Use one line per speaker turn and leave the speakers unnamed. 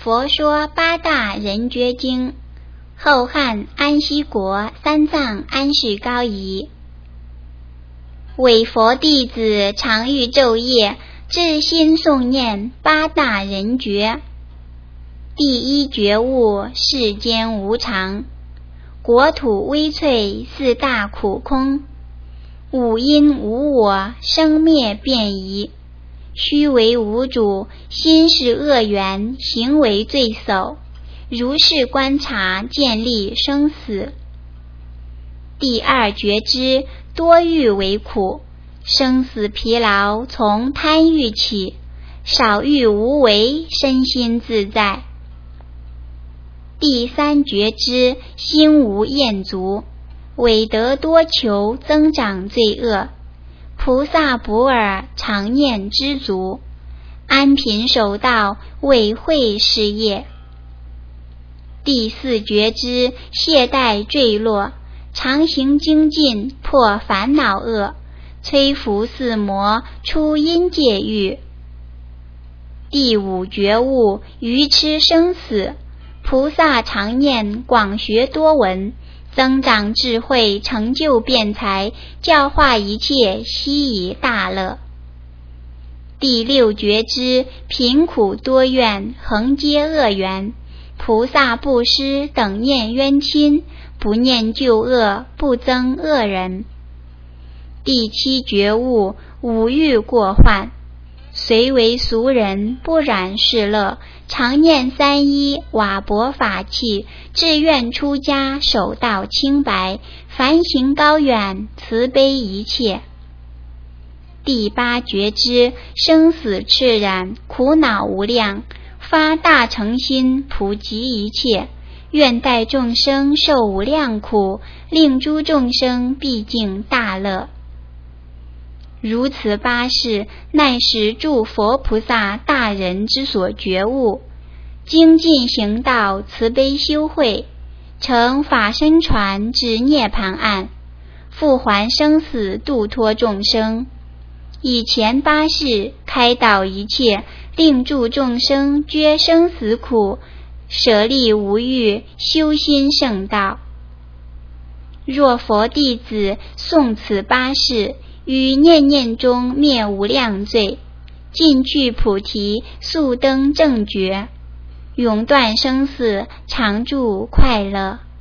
佛说八大人觉经，后汉安息国三藏安世高仪。伪佛弟子常欲昼夜至心诵念八大人觉。第一觉悟世间无常，国土微脆四大苦空，五阴无我，生灭变异，虚为无主，心是恶缘，行为罪首，如是观察，建立生死。第二觉知多欲为苦，生死疲劳从贪欲起，少欲无为，身心自在。第三觉知心无厌足，伪得多求，增长罪恶，菩萨不尔，常念知足，安贫守道，委会事业。第四觉知懈怠坠落，常行精进，破烦恼恶，摧伏四魔，出阴界狱。第五觉悟愚痴生死，菩萨常念，广学多闻，增长智慧，成就辩才，教化一切，悉以大乐。第六觉知贫苦多怨，横接恶缘，菩萨布施，等念冤亲，不念旧恶，不增恶人。第七觉悟五欲过患，虽为俗人，不染世乐，常念三一，瓦钵法器，志愿出家，守道清白，梵行高远，慈悲一切。第八觉知生死炽然，苦恼无量，发大诚心，普及一切，愿代众生受无量苦，令诸众生毕竟大乐。如此八事，乃是诸佛菩萨大人之所觉悟，精进行道，慈悲修慧，乘法身船至涅槃岸，复还生死，度脱众生。以前八事开导一切，令诸众生觉生死苦，舍利无欲，修心圣道。若佛弟子诵此八事，于念念中灭无量罪，尽去菩提，速登正觉，永断生死，常住快乐。